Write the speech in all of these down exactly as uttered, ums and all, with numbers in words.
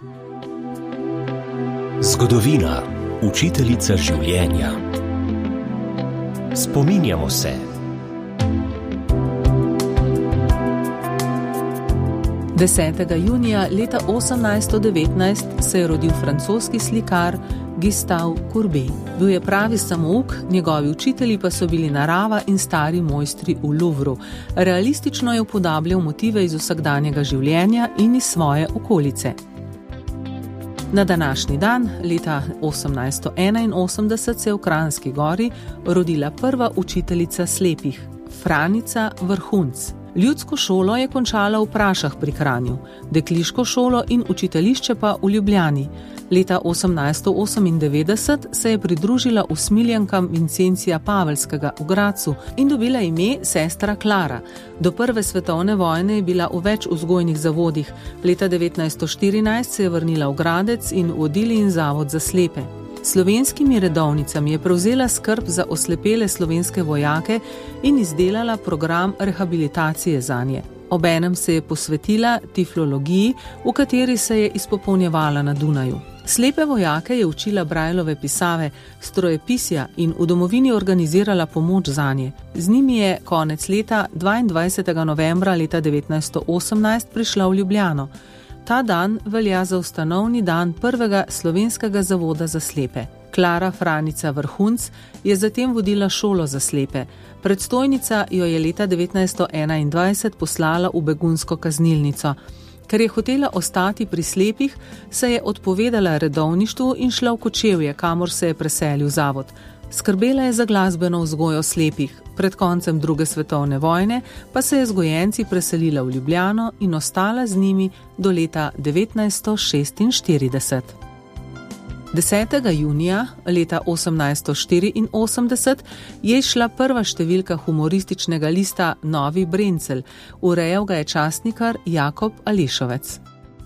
Zgodovina, učiteljica življenja. Spominjamo se. desetega junija leta osemnajststo devetnajst se je rodil francoski slikar Gustave Courbet. Bil je pravi samouk, njegovi učitelji pa so bili narava in stari mojstri v Louvru. Realistično je upodabljal motive iz vsakdanjega življenja in iz svoje okolice. Na današnji dan, leta osemnajststo enainosemdeset, se je v Kranjski Gori rodila prva učiteljica slepih, Franica Vrhunc. Ljudsko šolo je končala v Prašah pri Kranju, dekliško šolo in učiteljišče pa v Ljubljani. Leta osemnajststo osemindevetdeset se je pridružila usmiljenkam Vincencija Pavelskega v Gradcu in dobila ime sestra Klara. Do prve svetovne vojne je bila v več vzgojnih zavodih. Leta devetnajststo štirinajst se je vrnila v Gradec in vodili in zavod za slepe. Slovenskimi redovnicami je prevzela skrb za oslepele slovenske vojake in izdelala program rehabilitacije zanje. Obenem se je posvetila tiflologiji, v kateri se je izpopolnjevala na Dunaju. Slepe vojake je učila Braillove pisave, strojepisja in v domovini organizirala pomoč zanje. Z njimi je konec leta dvaindvajsetega novembra leta devetnajststo osemnajst prišla v Ljubljano. Ta dan velja za ustanovni dan prvega slovenskega zavoda za slepe. Klara Franica Vrhunc je zatem vodila šolo za slepe. Predstojnica jo je leta devetnajststo enaindvajset poslala v begunsko kaznilnico. Ker je hotela ostati pri slepih, se je odpovedala redovništvu in šla v Kočevje, kamor se je preselil zavod. Skrbela je za glasbeno vzgojo slepih. Pred koncem druge svetovne vojne pa se je z gojenci preselila v Ljubljano in ostala z njimi do leta devetnajststo šestinštirideset. desetega junija leta osemnajststo štiriinosemdeset je izšla prva številka humorističnega lista Novi Brencelj, urejal ga je časnikar Jakob Alešovec.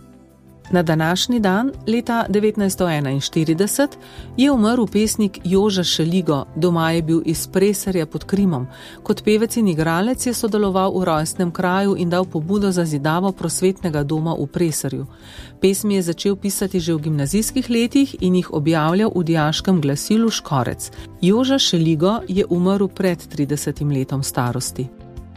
Na današnji dan, leta devetnajststo enainštirideset, je umrl pesnik Joža Šeligo, doma je bil iz Preserja pod Krimom. Kot pevec in igralec je sodeloval v rojstnem kraju in dal pobudo za zidavo prosvetnega doma v Preserju. Pesmi je začel pisati že v gimnazijskih letih in jih objavljal v dijaškem glasilu Škorec. Joža Šeligo je umrl pred tridesetim letom starosti.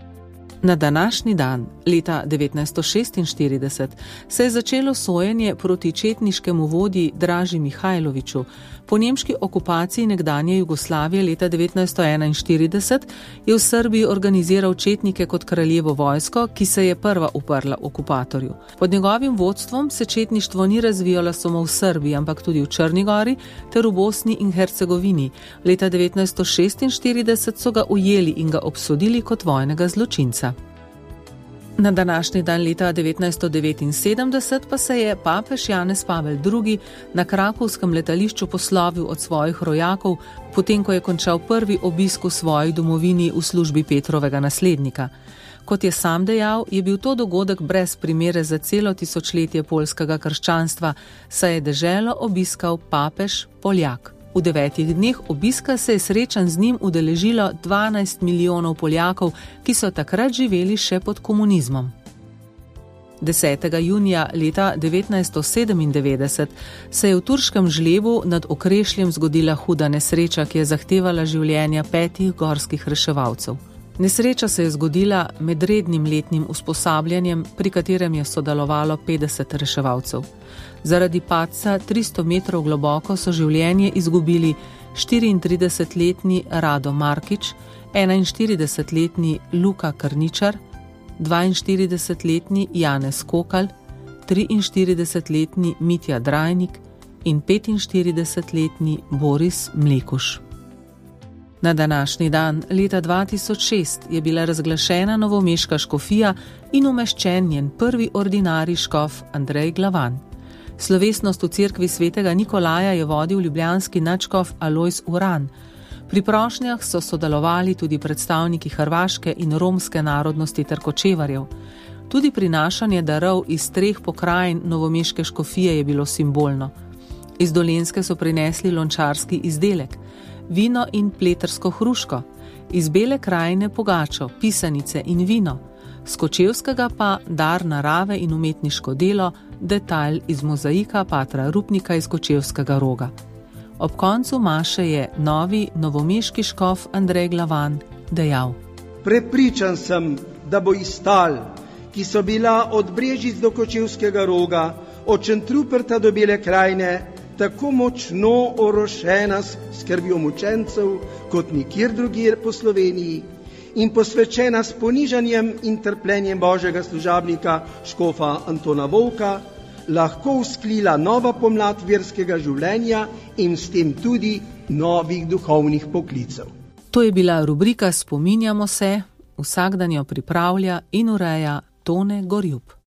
Na današnji dan, leta devetnajststo šestinštirideset, se je začelo sojenje proti četniškemu vodji Draži Mihajloviću. Po nemški okupaciji nekdanje Jugoslavije leta devetnajststo enainštirideset je v Srbiji organiziral četnike kot kraljevo vojsko, ki se je prva uprla okupatorju. Pod njegovim vodstvom se četništvo ni razvijalo samo v Srbiji, ampak tudi v Črni Gori ter v Bosni in Hercegovini. Leta devetnajststo šestinštirideset so ga ujeli in ga obsodili kot vojnega zločinca. Na današnji dan leta devetnajststo devetinsedemdeset pa se je papež Janez Pavel drugi na krakovskem letališču poslovil od svojih rojakov, potem ko je končal prvi obisk v svoji domovini v službi Petrovega naslednika. Kot je sam dejal, je bil to dogodek brez primere za celo tisočletje poljskega krščanstva, saj je deželo obiskal papež Poljak. V devetih dneh obiska se je srečanj z njim udeležilo dvanajst milijonov Poljakov, ki so takrat živeli še pod komunizmom. desetega junija leta devetnajststo sedemindevetdeset se je v turškem žlebu nad Okrešljem zgodila huda nesreča, ki je zahtevala življenja petih gorskih reševalcev. Nesreča se je zgodila med rednim letnim usposabljanjem, pri katerem je sodelovalo petdeset reševalcev. Zaradi padca tristo metrov globoko so življenje izgubili štiriintridesetletni Rado Markič, enainštiridesetletni Luka Krničar, dvainštiridesetletni Janez Kokal, triinštiridesetletni Mitja Drajnik in petinštiridesetletni Boris Mlekuš. Na današnji dan, leta dva tisoč šest, je bila razglašena novomeška škofija in umeščen njen prvi ordinarij škof Andrej Glavan. Slovesnost v cerkvi svetega Nikolaja je vodil ljubljanski nadškof Alojz Uran. Pri prošnjah so sodelovali tudi predstavniki hrvaške in romske narodnosti ter kočevarjev. Tudi prinašanje darov iz treh pokrajin novomeške škofije je bilo simbolno. Iz Dolenjske so prinesli lončarski izdelek, vino in pletrsko hruško, iz Bele krajine pogačo, pisanice in vino. z Kočevskega pa dar narave in umetniško delo, detajl iz mozaika patra Rupnika iz Kočevskega Roga. Ob koncu maše je novi novomeški škof Andrej Glavan dejal: Prepričan sem, da bo iz tal, ki so bila od Brežic do Kočevskega Roga, od Šentruperta do Bele krajine, tako močno orošena s skrbjo mučencev, kot nikjer drugje po Sloveniji, in posvečena s ponižanjem in trpljenjem Božjega služabnika škofa Antona Volka, lahko usklila nova pomlad verskega življenja in s tem tudi novih duhovnih poklicev. To je bila rubrika Spominjamo se, vsak dan jo pripravlja in ureja Tone Gorjup.